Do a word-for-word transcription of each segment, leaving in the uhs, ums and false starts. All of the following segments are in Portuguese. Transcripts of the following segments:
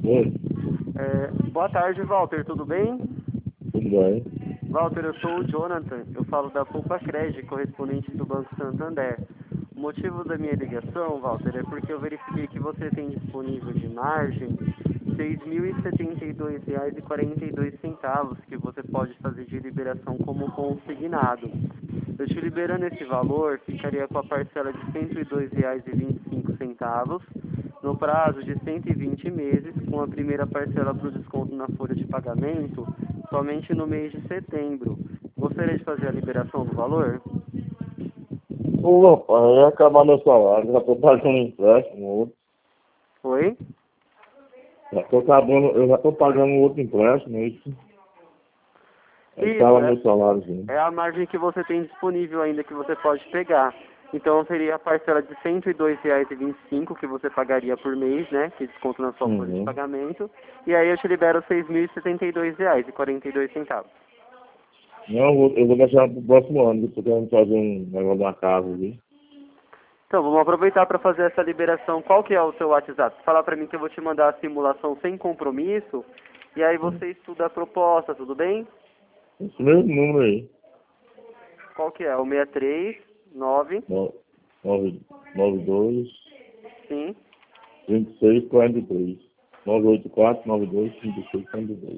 Oi, É, boa tarde, Walter, tudo bem? tudo bem? Walter, eu sou o Jonathan, eu falo da Poupa Crédito, correspondente do Banco Santander. O motivo da minha ligação, Walter, é porque eu verifiquei que você tem disponível de margem seis mil e setenta e dois reais e quarenta e dois centavos que você pode fazer de liberação como consignado. Eu te liberando esse valor, ficaria com a parcela de cento e dois reais e vinte e cinco centavos no prazo de cento e vinte meses, com a primeira parcela para o desconto na folha de pagamento somente no mês de setembro. Gostaria de fazer a liberação do valor? Ô, rapaz, ia acabar meu salário, já tô pagando um empréstimo, outro. Oi? Já tô acabando, eu já tô pagando outro empréstimo, isso. Aí Isso, tava é, meu salário, sim. é a margem que você tem disponível ainda que você pode pegar. Então seria a parcela de cento e dois reais e vinte e cinco que você pagaria por mês, né? Que desconto na sua folha de Uhum. pagamento. E aí eu te libero seis mil e setenta e dois reais e quarenta e dois centavos. Não, eu vou, eu vou deixar pro próximo ano, porque eu quero fazer um negócio da casa ali. Então, vamos aproveitar para fazer essa liberação. Qual que é o seu WhatsApp? Fala para mim que eu vou te mandar a simulação sem compromisso. E aí Hum. você estuda a proposta, tudo bem? Esse mesmo número aí. Qual que é? O seis três nove, No- nove nove dois, sim. vinte e seis, quarenta e três. nove oito quatro, nove dois, vinte e seis, quarenta e três.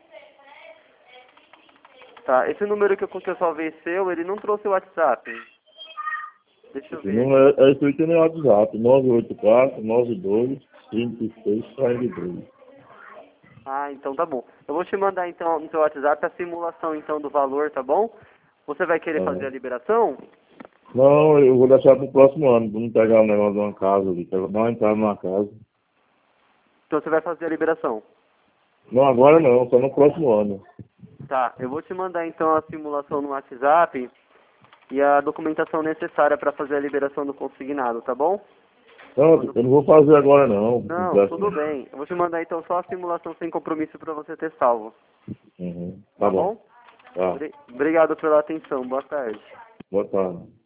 Tá, esse número que eu, que eu salvei seu, ele não trouxe o WhatsApp. Deixa eu Esse ver número aqui. é, é escrito no WhatsApp, nove oito quatro, nove dois, vinte e seis, quarenta e três. Ah, então tá bom. Eu vou te mandar então no seu WhatsApp a simulação então do valor, tá bom? Você vai querer fazer a Aham. liberação? Não, eu vou deixar pro próximo ano, vamos pegar um negócio de uma casa ali, dar uma entrada numa casa. Então você vai fazer a liberação. Não, agora não, só no próximo ano. Tá, eu vou te mandar então a simulação no WhatsApp e a documentação necessária para fazer a liberação do consignado, tá bom? Não, Quando... eu não vou fazer agora não, Não, tudo empréstimo. bem. Eu vou te mandar então só a simulação sem compromisso para você ter salvo, Uhum. Tá tá bom, bom? tá. Obri- Obrigado pela atenção. Boa tarde. Boa tarde.